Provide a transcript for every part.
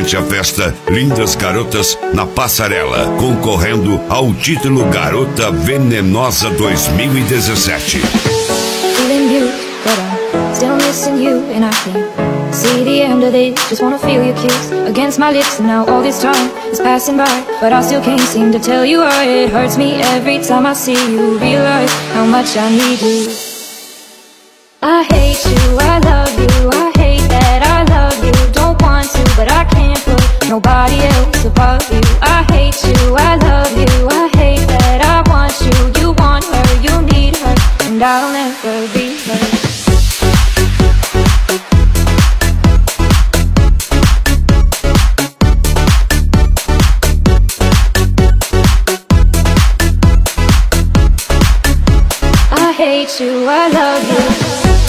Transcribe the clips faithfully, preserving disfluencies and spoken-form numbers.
durante a festa Lindas Garotas na Passarela, concorrendo ao título Garota Venenosa dois mil e dezessete. Still missing you and I can't see the end of this. Just wanna feel your kiss against my lips. And now all this time is passing by, but I still can't seem to tell you why. It hurts me every time I see you. Realize how much I need you. I hate you, I love you. I hate that I love you. Don't want to, but I can't put nobody else above you. I hate you, I love you. I hate that I want you. You want her, you need her, and I'll never be her. I hate you, I love you.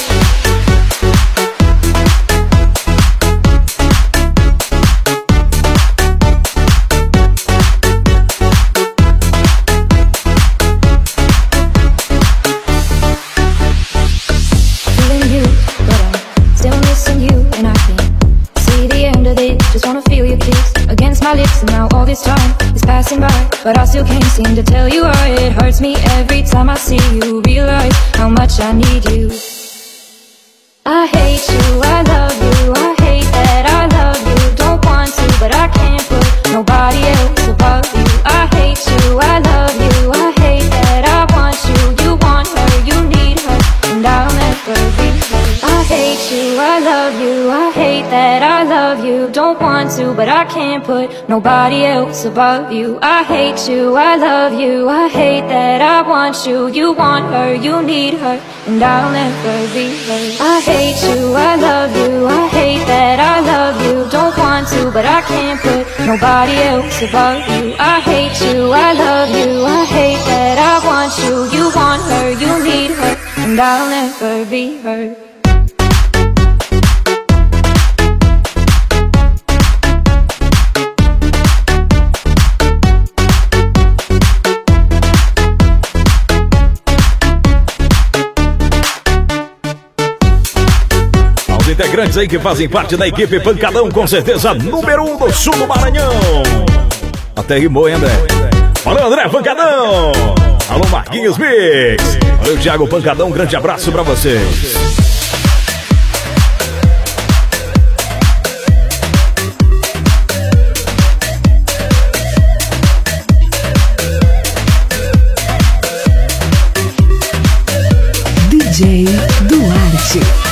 Feeling you, but I'm still missing you, and I can't see the end of this. Just wanna feel your kiss against my lips, and now all this time is passing by, but I still can't seem to tell you why. It hurts me every time I see you. Realize how much I need you. I hate you, I love you. I hate that I love you. Don't want to, but I can't put nobody else above you. I hate you, I love you. I hate that I want you. You want her, you need her, and I'll never be her. I hate you, I love you. I hate that I love you. Don't want to, but I can't put nobody else above you. I hate you, I love you. I hate that I want you. You want her, you need her, and I'll never be her. I hate you, I love you. I hate that I love you. Don't want to, but I can't put nobody else above you. I hate you, I love you. I hate that I want you. You want her, you need her, and I'll never be her. Integrantes aí que fazem parte da equipe Pancadão, com certeza número um do sul do Maranhão. Até rimou, hein, André? Valeu, André Pancadão. Alô, Marquinhos Mix. Valeu, Thiago Pancadão, um grande abraço pra vocês. D J Duarte.